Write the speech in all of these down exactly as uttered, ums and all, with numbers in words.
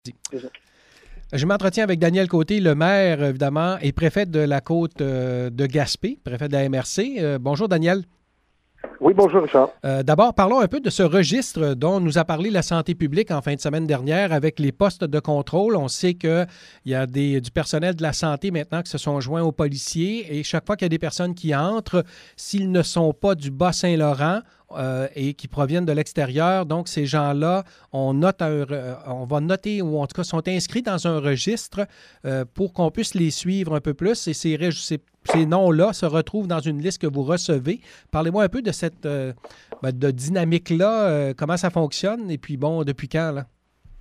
Je m'entretiens avec Daniel Côté, le maire, évidemment, et préfet de la côte euh, de Gaspé, préfet de la M R C. Euh, bonjour, Daniel. Oui, bonjour, Richard. Euh, d'abord, parlons un peu de ce registre dont nous a parlé la santé publique en fin de semaine dernière avec les postes de contrôle. On sait qu'il y a des, du personnel de la santé maintenant qui se sont joints aux policiers et chaque fois qu'il y a des personnes qui entrent, s'ils ne sont pas du Bas-Saint-Laurent, Euh, et qui proviennent de l'extérieur. Donc, ces gens-là, on note un, on va noter, ou en tout cas sont inscrits dans un registre euh, pour qu'on puisse les suivre un peu plus. Et ces, ces, ces noms-là se retrouvent dans une liste que vous recevez. Parlez-moi un peu de cette euh, ben, de dynamique-là, euh, comment ça fonctionne, et puis bon, depuis quand, là?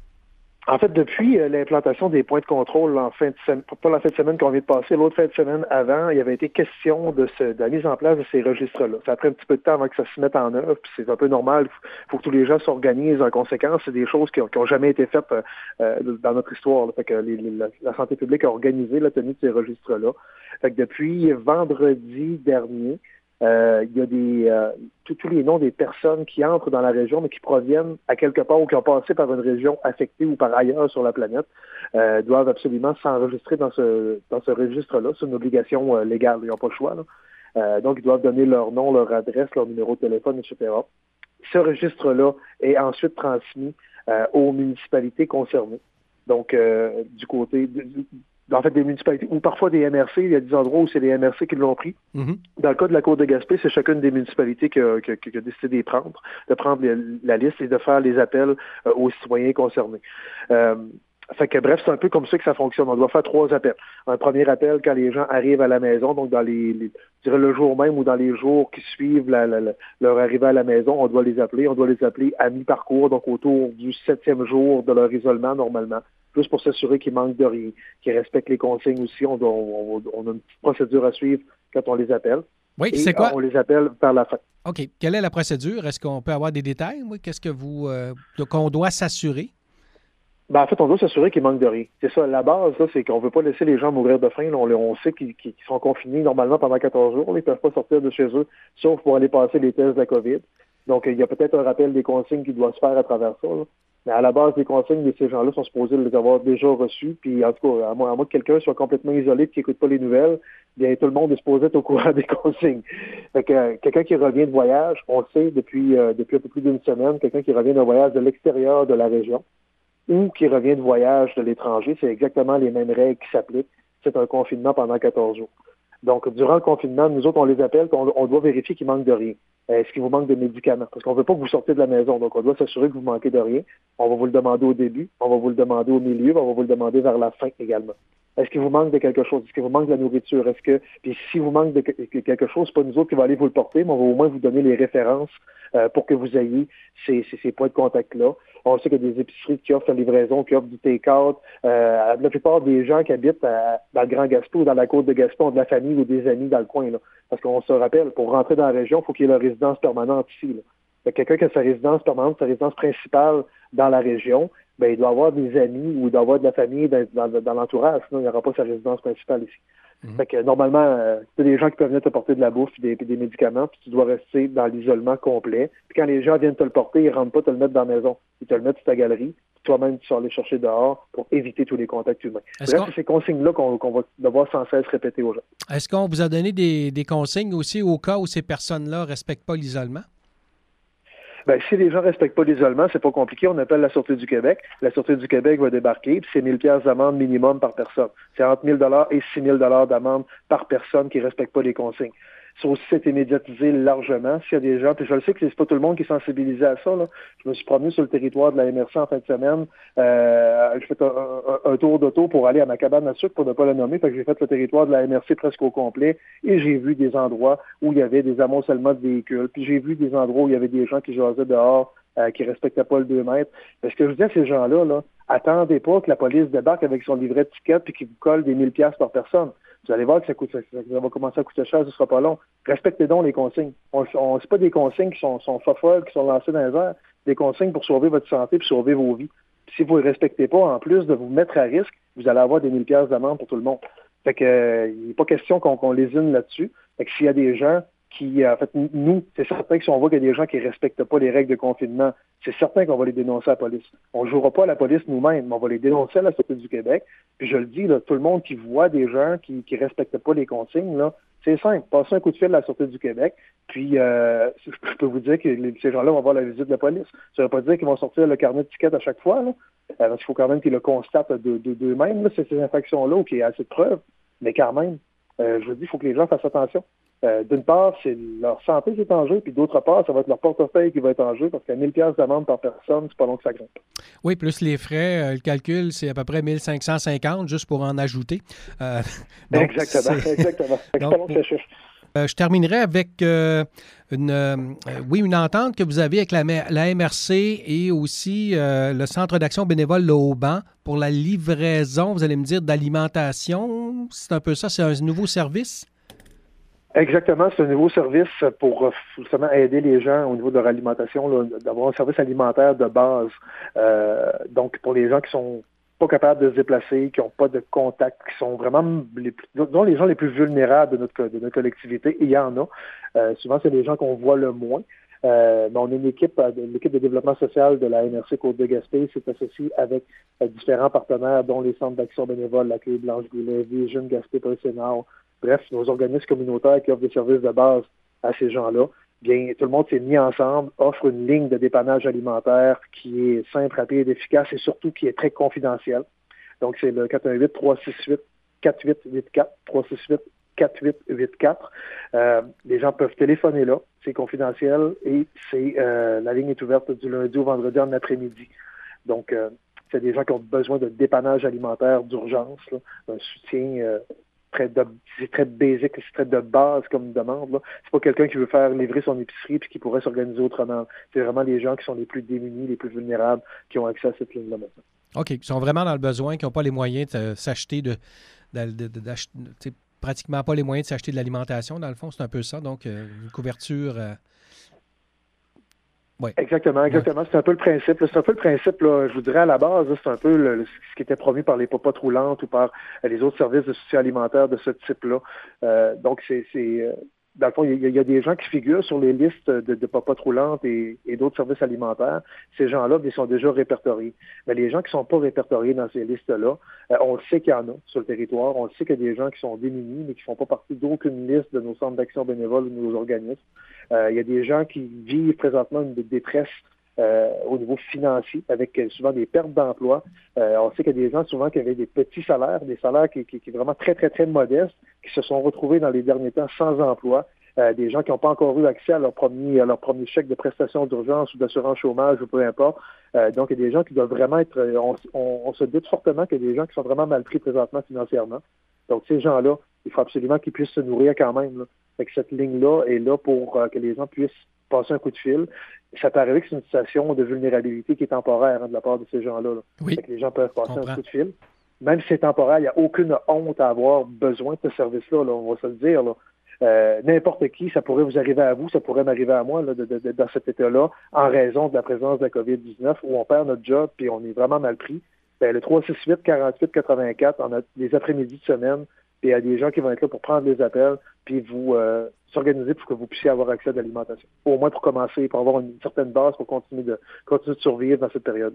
En fait, depuis euh, l'implantation des points de contrôle en fin de semaine, pas la fin de semaine qu'on vient de passer, l'autre fin de semaine avant, il y avait été question de, ce, de la mise en place de ces registres-là. Ça a pris un petit peu de temps avant que ça se mette en œuvre, puis c'est un peu normal. Il faut que tous les gens s'organisent en conséquence. C'est des choses qui n'ont jamais été faites euh, dans notre histoire. Là. Fait que les, les, la, la santé publique a organisé la tenue de ces registres-là. Fait que depuis vendredi dernier, Euh, il y a des euh, tous, tous les noms des personnes qui entrent dans la région, mais qui proviennent à quelque part ou qui ont passé par une région affectée ou par ailleurs sur la planète, euh, doivent absolument s'enregistrer dans ce dans ce registre-là. C'est une obligation euh, légale, ils n'ont pas le choix. Là. Euh, donc, ils doivent donner leur nom, leur adresse, leur numéro de téléphone, et cetera. Ce registre-là est ensuite transmis euh, aux municipalités concernées. Donc, euh, du côté de, en fait, des municipalités, ou parfois des M R C, il y a des endroits où c'est les M R C qui l'ont pris. Mm-hmm. Dans le cas de la Côte de Gaspé, c'est chacune des municipalités qui a, qui a, qui a décidé de prendre, de prendre les, la liste et de faire les appels euh, aux citoyens concernés. Euh, fait que bref, c'est un peu comme ça que ça fonctionne. On doit faire trois appels. Un premier appel quand les gens arrivent à la maison, donc dans les, les je dirais le jour même ou dans les jours qui suivent la, la, la, leur arrivée à la maison, on doit les appeler. On doit les appeler à mi-parcours, donc autour du septième jour de leur isolement normalement. Juste pour s'assurer qu'ils manquent de rien, qu'ils respectent les consignes aussi. On, doit, on, on a une petite procédure à suivre quand on les appelle. Oui, et c'est quoi? On les appelle vers la fin. OK. Quelle est la procédure? Est-ce qu'on peut avoir des détails? Oui, qu'est-ce que vous euh, qu'on doit s'assurer? Ben, en fait, on doit s'assurer qu'ils manquent de rien. C'est ça. La base, là, c'est qu'on ne veut pas laisser les gens mourir de faim. Là, on, on sait qu'ils, qu'ils sont confinés normalement pendant quatorze jours. Là, ils ne peuvent pas sortir de chez eux, sauf pour aller passer les tests de la COVID. Donc, il y a peut-être un rappel des consignes qui doit se faire à travers ça. Là. Mais à la base des consignes, ces gens-là sont supposés les avoir déjà reçus. Puis, en tout cas, à moins, à moins que quelqu'un soit complètement isolé et qui n'écoute pas les nouvelles, bien, tout le monde est supposé être au courant des consignes. Fait que, euh, quelqu'un qui revient de voyage, on le sait depuis, euh, depuis un peu plus d'une semaine, quelqu'un qui revient de voyage de l'extérieur de la région ou qui revient de voyage de l'étranger, c'est exactement les mêmes règles qui s'appliquent. C'est un confinement pendant quatorze jours. Donc, durant le confinement, nous autres, on les appelle, on, on doit vérifier qu'il manque de rien. Est-ce qu'il vous manque de médicaments? Parce qu'on ne veut pas que vous sortez de la maison. Donc, on doit s'assurer que vous manquez de rien. On va vous le demander au début, on va vous le demander au milieu, on va vous le demander vers la fin également. Est-ce qu'il vous manque de quelque chose? Est-ce qu'il vous manque de la nourriture? Est-ce que, puis si vous manque de quelque chose, c'est pas nous autres qui va aller vous le porter, mais on va au moins vous donner les références euh, pour que vous ayez ces, ces, ces points de contact-là. On sait qu'il y a des épiceries qui offrent la livraison, qui offrent du take-out. Euh, la plupart des gens qui habitent à, dans le Grand Gaspé ou dans la côte de Gaspé ont de la famille ou des amis dans le coin. Là. Parce qu'on se rappelle, pour rentrer dans la région, il faut qu'il y ait leur résidence permanente ici. Là. Fait que quelqu'un qui a sa résidence permanente, sa résidence principale dans la région, ben il doit avoir des amis ou il doit avoir de la famille dans, dans, dans l'entourage, sinon il n'y aura pas sa résidence principale ici. Mm-hmm. Fait que normalement, euh, c'est des gens qui peuvent venir te porter de la bouffe et des, des médicaments, puis tu dois rester dans l'isolement complet. Puis quand les gens viennent te le porter, ils ne rentrent pas te le mettre dans la maison. Ils te le mettent sur ta galerie, puis toi-même tu vas aller chercher dehors pour éviter tous les contacts humains. Est-ce Bref, c'est ces consignes-là qu'on, qu'on va devoir sans cesse répéter aux gens. Est-ce qu'on vous a donné des, des consignes aussi au cas où ces personnes-là ne respectent pas l'isolement? Ben, si les gens ne respectent pas l'isolement, c'est pas compliqué. On appelle la Sûreté du Québec. La Sûreté du Québec va débarquer, puis c'est mille dollars d'amende minimum par personne. C'est entre mille dollars et six mille dollars d'amende par personne qui ne respecte pas les consignes. Ça aussi, c'est médiatisé largement. S'il y a des gens, puis je le sais que c'est pas tout le monde qui est sensibilisé à ça. Là. Je me suis promené sur le territoire de la M R C en fin de semaine. Euh, j'ai fait un, un, un tour d'auto pour aller à ma cabane à sucre, pour ne pas le nommer. Fait que j'ai fait le territoire de la M R C presque au complet. Et j'ai vu des endroits où il y avait des amoncellements de véhicules. Puis j'ai vu des endroits où il y avait des gens qui jasaient dehors, euh, qui respectaient pas le deux mètres. Parce que je dis à ces gens-là, là, attendez pas que la police débarque avec son livret de ticket puis qu'il vous colle des mille piastres par personne. Vous allez voir que ça, coûte, ça, ça va commencer à coûter cher, ce sera pas long. Respectez donc les consignes. On, on, c'est pas des consignes qui sont, sont folles, qui sont lancées dans les airs. Des consignes pour sauver votre santé et sauver vos vies. Puis si vous ne les respectez pas, en plus de vous mettre à risque, vous allez avoir des mille piastres d'amende pour tout le monde. Fait que, euh, il n'est pas question qu'on, qu'on lésine là-dessus. Fait que s'il y a des gens qui, en fait, nous, c'est certain que si on voit qu'il y a des gens qui ne respectent pas les règles de confinement, c'est certain qu'on va les dénoncer à la police. On ne jouera pas à la police nous-mêmes, mais on va les dénoncer à la Sûreté du Québec. Puis je le dis, là, tout le monde qui voit des gens qui ne respectent pas les consignes, là, c'est simple, passez un coup de fil à la Sûreté du Québec, puis euh, je peux vous dire que les, ces gens-là vont avoir la visite de la police. Ça ne veut pas dire qu'ils vont sortir le carnet de tickets à chaque fois, là, parce qu'il faut quand même qu'ils le constatent de, de, d'eux-mêmes, là, ces, ces infractions-là, ou qu'il y ait assez de preuves, mais quand même, euh, je vous dis, il faut que les gens fassent attention. Euh, d'une part, c'est leur santé qui est en jeu, puis d'autre part, ça va être leur portefeuille qui va être en jeu, parce qu'à mille dollars d'amende par personne, c'est pas long que ça grimpe. Oui, plus les frais, euh, le calcul, c'est à peu près mille cinq cent cinquante, juste pour en ajouter. Euh, donc, exactement, c'est... exactement. C'est donc, pas long que ça chiffre. Euh, je terminerai avec euh, une, euh, oui, une entente que vous avez avec la, la M R C et aussi euh, le Centre d'action bénévole Le Haut-Banc pour la livraison, vous allez me dire, d'alimentation. C'est un peu ça, c'est un nouveau service? Exactement, c'est un nouveau service pour justement aider les gens au niveau de leur alimentation, là, d'avoir un service alimentaire de base. Euh, donc, pour les gens qui sont pas capables de se déplacer, qui n'ont pas de contact, qui sont vraiment les, plus, disons, les gens les plus vulnérables de notre, de notre collectivité, et il y en a. Euh, souvent, c'est les gens qu'on voit le moins. Euh, mais on a une équipe, l'équipe de développement social de la M R C Côte-de-Gaspé s'est associée avec euh, différents partenaires, dont les centres d'action bénévole, l'accueil Blanche-Goulet, Vision Gaspé Sénard. Bref, nos organismes communautaires qui offrent des services de base à ces gens-là, bien, tout le monde s'est mis ensemble, offre une ligne de dépannage alimentaire qui est simple, rapide, efficace et surtout qui est très confidentielle. Donc, c'est le quatre un huit, trois six huit, quatre huit huit quatre, trois six huit, quatre huit huit quatre. Euh, les gens peuvent téléphoner là, c'est confidentiel et c'est euh, la ligne est ouverte du lundi au vendredi en après-midi. Donc, euh, c'est des gens qui ont besoin de dépannage alimentaire d'urgence, là, un soutien euh, très de, c'est très basique, c'est très de base comme demande. Là. C'est pas quelqu'un qui veut faire livrer son épicerie puis qui pourrait s'organiser autrement. C'est vraiment les gens qui sont les plus démunis, les plus vulnérables, qui ont accès à cette ligne-là maintenant. OK. Qui sont vraiment dans le besoin, qui n'ont pas les moyens de s'acheter de, de, de, de d'acheter, pratiquement pas les moyens de s'acheter de l'alimentation, dans le fond, c'est un peu ça. Donc, euh, une couverture. Euh... Oui. Exactement, exactement. C'est un peu le principe. C'est un peu le principe, là, je vous dirais à la base, là, c'est un peu le, ce qui était promu par les papas roulantes ou par les autres services de soutien alimentaire de ce type-là. Euh, donc, c'est, c'est euh, dans le fond, il y, il y a des gens qui figurent sur les listes de, de papas roulantes et, et d'autres services alimentaires. Ces gens-là, ils sont déjà répertoriés. Mais les gens qui ne sont pas répertoriés dans ces listes-là, euh, on le sait qu'il y en a sur le territoire. On le sait qu'il y a des gens qui sont démunis, mais qui ne font pas partie d'aucune liste de nos centres d'action bénévole ou de nos organismes. Euh, il y a des gens qui vivent présentement une détresse euh, au niveau financier, avec euh, souvent des pertes d'emploi. Euh, on sait qu'il y a des gens souvent qui avaient des petits salaires, des salaires qui, qui, qui sont vraiment très, très, très modestes, qui se sont retrouvés dans les derniers temps sans emploi. Euh, des gens qui n'ont pas encore eu accès à leur premier, à leur premier chèque de prestation d'urgence ou d'assurance chômage ou peu importe. Euh, donc, il y a des gens qui doivent vraiment être... On, on, on se doute fortement qu'il y a des gens qui sont vraiment mal pris présentement financièrement. Donc, ces gens-là, il faut absolument qu'ils puissent se nourrir quand même. Là. Fait que cette ligne-là est là pour euh, que les gens puissent passer un coup de fil. Ça peut arriver que c'est une situation de vulnérabilité qui est temporaire hein, de la part de ces gens-là. Là. Oui. Fait que les gens peuvent passer un coup de fil. Même si c'est temporaire, il n'y a aucune honte à avoir besoin de ce service-là, là, on va se le dire. Là. Euh, n'importe qui, ça pourrait vous arriver à vous, ça pourrait m'arriver à moi là, de, de, de, dans cet état-là, en raison de la présence de la covid dix-neuf, où on perd notre job puis on est vraiment mal pris. Ben, le trois six huit, quarante-huit quatre-vingt-quatre, on a des après-midi de semaine, puis il y a des gens qui vont être là pour prendre les appels, puis vous euh, s'organiser pour que vous puissiez avoir accès à de l'alimentation. Au moins pour commencer, pour avoir une certaine base pour continuer de continuer de survivre dans cette période.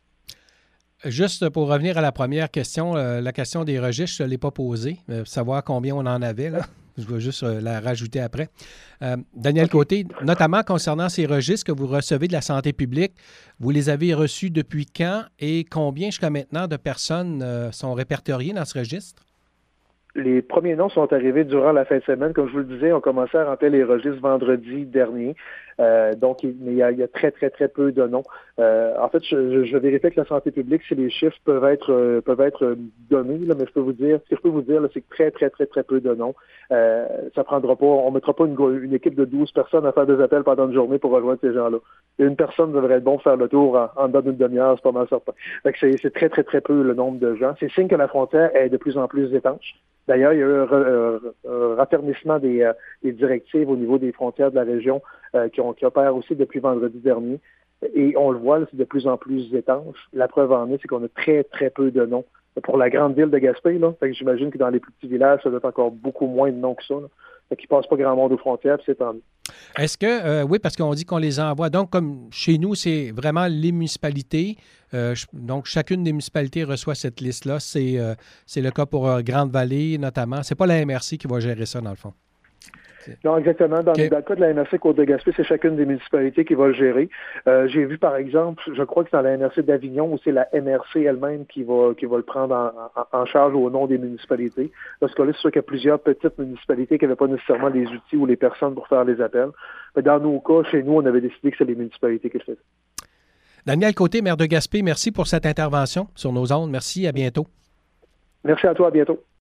Juste pour revenir à la première question, euh, la question des registres, je ne l'ai pas posée, euh, savoir combien on en avait, là. Je vais juste euh, la rajouter après. Euh, Daniel okay. Côté, notamment concernant ces registres que vous recevez de la santé publique, vous les avez reçus depuis quand et combien jusqu'à maintenant de personnes euh, sont répertoriées dans ce registre? Les premiers noms sont arrivés durant la fin de semaine. Comme je vous le disais, on commençait à remplir les registres vendredi dernier. Euh, donc, il, mais il y, a, il y a très, très, très peu de noms. Euh, en fait, je, je vérifie avec la santé publique si les chiffres peuvent être euh, peuvent être donnés, là, mais je peux vous dire, ce que je peux vous dire, là, c'est que très, très, très, très peu de noms. Euh, ça prendra pas, on mettra pas une, une équipe de douze personnes à faire des appels pendant une journée pour rejoindre ces gens-là. Une personne devrait être bon pour faire le tour en, en dedans d'une demi-heure, c'est pas mal certain. Fait que c'est, c'est très, très, très peu le nombre de gens. C'est signe que la frontière est de plus en plus étanche. D'ailleurs, il y a eu un, un, un raffermissement des, euh, des directives au niveau des frontières de la région euh, qui, ont, qui opèrent aussi depuis vendredi dernier. Et on le voit, là, c'est de plus en plus étanche. La preuve en est, c'est qu'on a très, très peu de noms. Pour la grande ville de Gaspé, là, fait que j'imagine que dans les plus petits villages, ça doit être encore beaucoup moins de noms que ça. Là. Fait qu'il ne passe pas grand monde aux frontières, puis c'est tant mieux. Est-ce que, euh, oui, parce qu'on dit qu'on les envoie. Donc, comme chez nous, c'est vraiment les municipalités. Euh, donc, chacune des municipalités reçoit cette liste-là. C'est, euh, c'est le cas pour euh, Grande-Vallée, notamment. C'est pas la M R C qui va gérer ça, dans le fond. Non, exactement. Dans, okay. dans le cas de la M R C Côte-de-Gaspé, c'est chacune des municipalités qui va le gérer. Euh, j'ai vu, par exemple, je crois que c'est dans la M R C d'Avignon où c'est la M R C elle-même qui va qui va le prendre en, en, en charge au nom des municipalités. Dans ce cas-là, c'est sûr qu'il y a plusieurs petites municipalités qui n'avaient pas nécessairement les outils ou les personnes pour faire les appels. Mais dans nos cas, chez nous, on avait décidé que c'est les municipalités qui le faisaient. Daniel Côté, maire de Gaspé, merci pour cette intervention sur nos ondes. Merci, à bientôt. Merci à toi, à bientôt.